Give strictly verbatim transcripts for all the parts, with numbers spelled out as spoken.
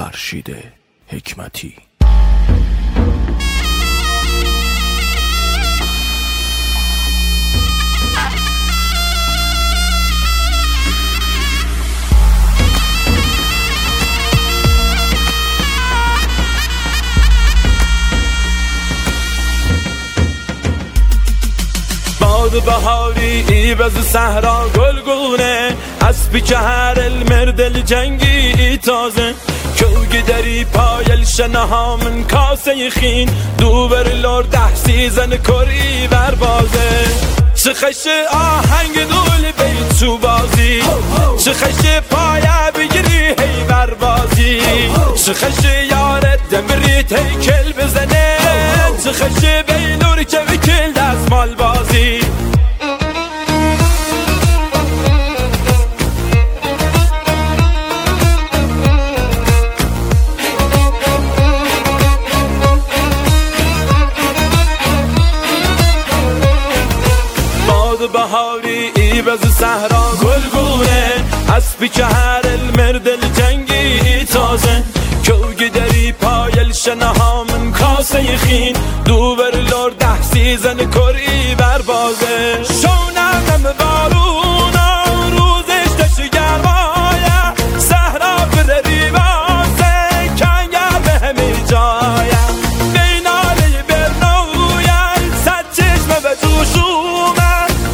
فرشید حکمتی. باد بهاری ایبز صحرا گلگونه، اسبی که هر المردل جنگی تازه، کوگی دری پایل شنها من کاسه خین، دوبر لور ده سیزن کری بر بازه. چه خش آهنگ دول بیت چو بازی، چه خش پایه بگیری هی بر بازی، چه خش یارت دمریت هی کل بزنه، چه خش بینور که بکل دست مال بازی. بهاری ایبز صحرا گلگونه، اسبی که هر المردل جنگی تازه، کوگی دری پایل شنها من کاسه خین، دوبر لور ده سیزن کری بر بازه. شونم بارونا روزش دشت گرمایه، صحرا برری بازه کنگر به همی جایه، بیناله برنویه صد چشم به جوشومه،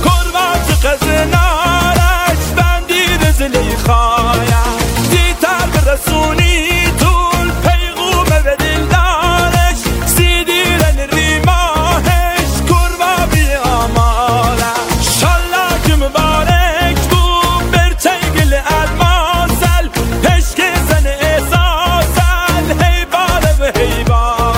نارش بندی رزلی خوایم، دیتر برسونی طول پیغومه به دلدارش، سیدیرن ریماهش کربا بی آمالش. شالله که مبارک بود بر تیگل الماسل، پشک زن احساسل هی باله و هی باله.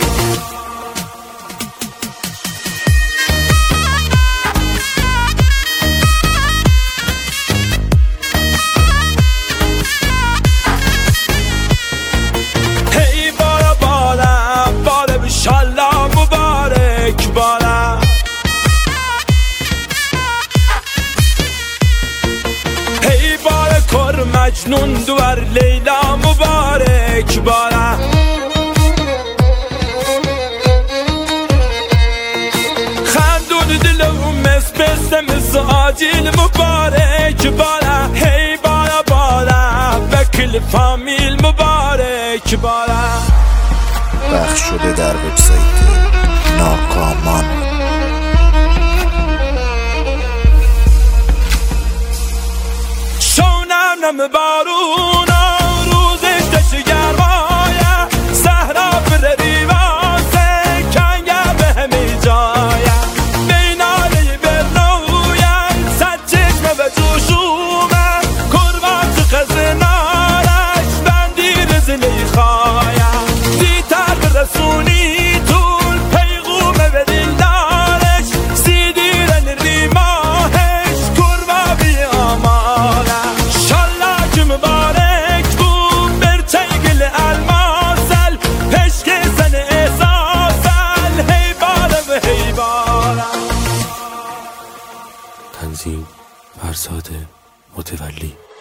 شالله مبارک بالا، هی بار کر مجنون دوار لیلا مبارک بالا. خندون دلو مس پس مس آجیل مبارک بالا، هی بالا بالا وکل فامیل مبارک بالا. پخش شده در وبسایت ناکامان. شونم نم بارونا روزش دشت گرمایه، صحرا برری واسه کنگر به همی جایه، بیناله برنویه صد چشم به جوشومه، کربان تو خزنارش بندی رزلی خوایم، رسونی طول پیغومه به دلدارش، سیدیرن ریماهش کربا بی آمالش. شالله که مبارک بود بر تیگل الماسل، پشک زن احساسل هی باله و هی باله. تنظیم فرزاد متولی.